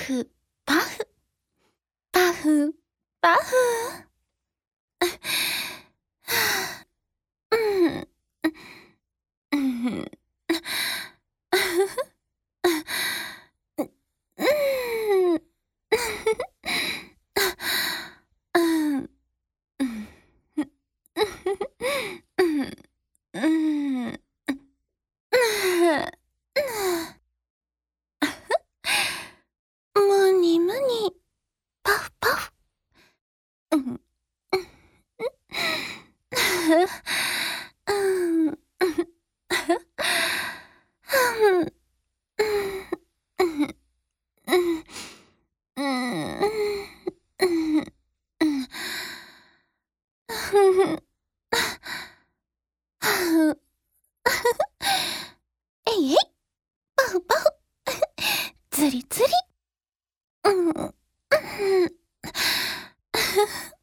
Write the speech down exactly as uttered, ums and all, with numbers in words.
フ、パフ、パフ、パフ。うん、うん、うん、うん、うん、むにむに、パフパフ。うん、うん、えいえい、パフパフ、つりつり。うん、うん。